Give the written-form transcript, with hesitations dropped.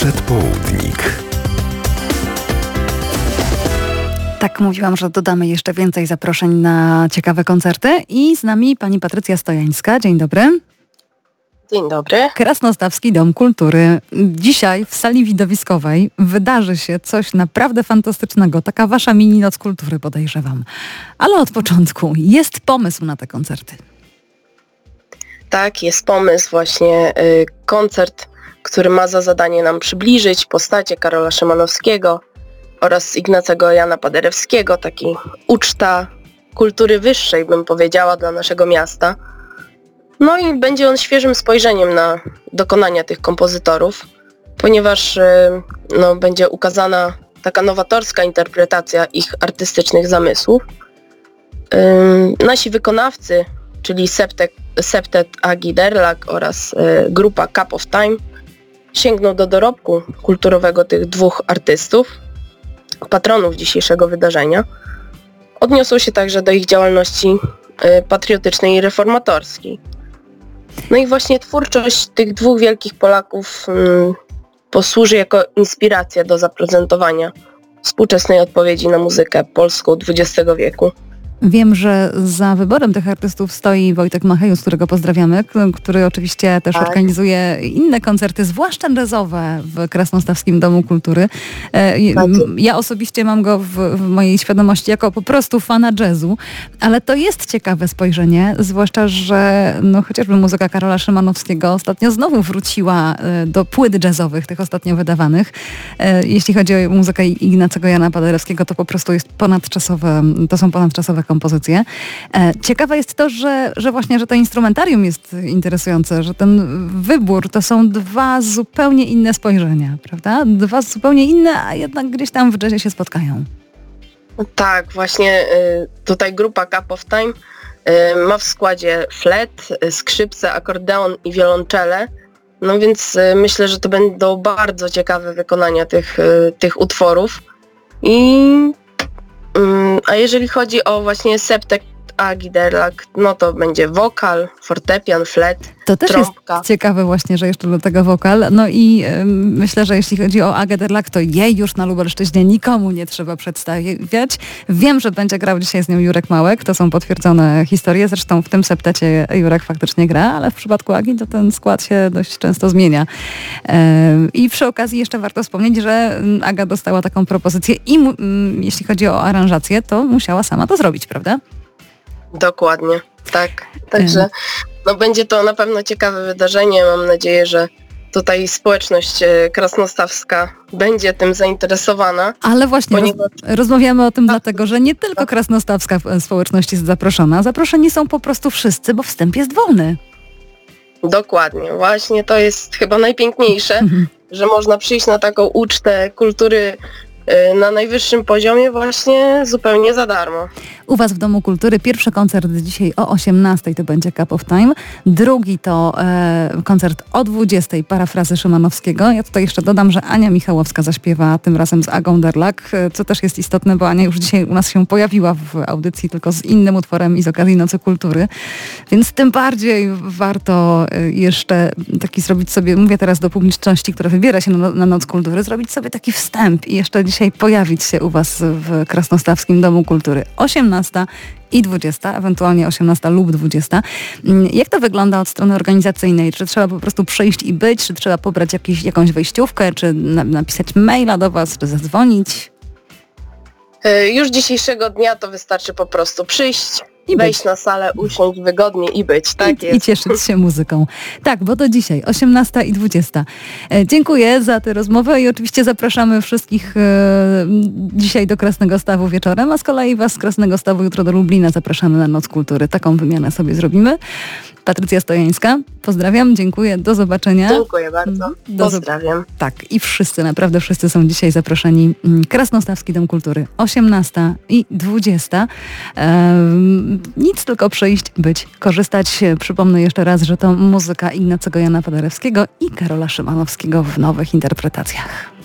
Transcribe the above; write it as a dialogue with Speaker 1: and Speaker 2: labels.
Speaker 1: Przedpołudnik.
Speaker 2: Tak, mówiłam, że dodamy jeszcze więcej zaproszeń na ciekawe koncerty i z nami pani Patrycja Stojańska. Dzień dobry.
Speaker 3: Dzień dobry.
Speaker 2: Krasnostawski Dom Kultury. Dzisiaj w sali widowiskowej wydarzy się coś naprawdę fantastycznego. Taka wasza mini noc kultury, podejrzewam. Ale od początku jest pomysł na te koncerty.
Speaker 3: Tak, jest pomysł właśnie, koncert, który ma za zadanie nam przybliżyć postacie Karola Szymanowskiego oraz Ignacego Jana Paderewskiego, taki uczta kultury wyższej, bym powiedziała, dla naszego miasta. No i będzie on świeżym spojrzeniem na dokonania tych kompozytorów, ponieważ będzie ukazana taka nowatorska interpretacja ich artystycznych zamysłów. Nasi wykonawcy, czyli Septet Agi Derlak oraz grupa Cup of Time, sięgną do dorobku kulturowego tych dwóch artystów, patronów dzisiejszego wydarzenia. Odniosą się także do ich działalności patriotycznej i reformatorskiej. No i właśnie twórczość tych dwóch wielkich Polaków posłuży jako inspiracja do zaprezentowania współczesnej odpowiedzi na muzykę polską XX wieku.
Speaker 2: Wiem, że za wyborem tych artystów stoi Wojtek Machejus, którego pozdrawiamy, który oczywiście też organizuje inne koncerty, zwłaszcza jazzowe w Krasnostawskim Domu Kultury. Ja osobiście mam go w mojej świadomości jako po prostu fana jazzu, ale to jest ciekawe spojrzenie, zwłaszcza, że chociażby muzyka Karola Szymanowskiego ostatnio znowu wróciła do płyt jazzowych, tych ostatnio wydawanych. Jeśli chodzi o muzykę Ignacego Jana Paderewskiego, to po prostu jest to są ponadczasowe kompozycje. Ciekawe jest to, że właśnie, że to instrumentarium jest interesujące, że ten wybór to są dwa zupełnie inne spojrzenia, prawda? Dwa zupełnie inne, a jednak gdzieś tam w jazzie się spotkają.
Speaker 3: Tak, właśnie tutaj grupa Cup of Time ma w składzie flet, skrzypce, akordeon i wiolonczele. No więc myślę, że to będą bardzo ciekawe wykonania tych utworów. A jeżeli chodzi o właśnie Septet Agi Derlak, no to będzie wokal, fortepian, flet,
Speaker 2: to też
Speaker 3: trąbka.
Speaker 2: Jest ciekawe właśnie, że jeszcze do tego wokal. No i myślę, że jeśli chodzi o Agę Derlak, to jej już na Lubelszczyźnie nikomu nie trzeba przedstawiać. Wiem, że będzie grał dzisiaj z nią Jurek Małek, to są potwierdzone historie. Zresztą w tym septecie Jurek faktycznie gra, ale w przypadku Agi to ten skład się dość często zmienia. I przy okazji jeszcze warto wspomnieć, że Aga dostała taką propozycję i jeśli chodzi o aranżację, to musiała sama to zrobić, prawda?
Speaker 3: Dokładnie, tak. Także będzie to na pewno ciekawe wydarzenie. Mam nadzieję, że tutaj społeczność krasnostawska będzie tym zainteresowana.
Speaker 2: Ale właśnie rozmawiamy o tym dlatego, że nie tylko krasnostawska społeczność jest zaproszona. Zaproszeni są po prostu wszyscy, bo wstęp jest wolny.
Speaker 3: Dokładnie. Właśnie to jest chyba najpiękniejsze, że można przyjść na taką ucztę kultury na najwyższym poziomie właśnie zupełnie za darmo.
Speaker 2: U was w Domu Kultury pierwszy koncert dzisiaj o 18:00 to będzie Cup of Time, drugi to koncert o 20:00 parafrazy Szymanowskiego. Ja tutaj jeszcze dodam, że Ania Michałowska zaśpiewa tym razem z Agą Derlak, co też jest istotne, bo Ania już dzisiaj u nas się pojawiła w audycji, tylko z innym utworem i z okazji Nocy Kultury, więc tym bardziej warto jeszcze taki zrobić sobie, mówię teraz do publiczności, która wybiera się na Noc Kultury, zrobić sobie taki wstęp i jeszcze dzisiaj pojawić się u was w Krasnostawskim Domu Kultury. 18:00 i 20:00, ewentualnie 18:00 lub 20:00. Jak to wygląda od strony organizacyjnej? Czy trzeba po prostu przyjść i być? Czy trzeba pobrać jakąś wejściówkę? Czy napisać maila do was? Czy zadzwonić?
Speaker 3: Już dzisiejszego dnia to wystarczy po prostu przyjść, wejść na salę, usiąść wygodnie i być. Tak jest.
Speaker 2: I cieszyć się muzyką. Tak, bo to dzisiaj 18:00 i 20:00. Dziękuję za tę rozmowę i oczywiście zapraszamy wszystkich dzisiaj do Krasnego Stawu wieczorem, a z kolei was z Krasnego Stawu jutro do Lublina zapraszamy na Noc Kultury. Taką wymianę sobie zrobimy. Patrycja Stojańska, pozdrawiam, dziękuję, do zobaczenia.
Speaker 3: Dziękuję bardzo, pozdrawiam.
Speaker 2: Tak, i wszyscy, naprawdę wszyscy są dzisiaj zaproszeni. Krasnostawski Dom Kultury, 18:00 i 20:00. Nic, tylko przyjść, być, korzystać. Przypomnę jeszcze raz, że to muzyka Ignacego Jana Paderewskiego i Karola Szymanowskiego w nowych interpretacjach.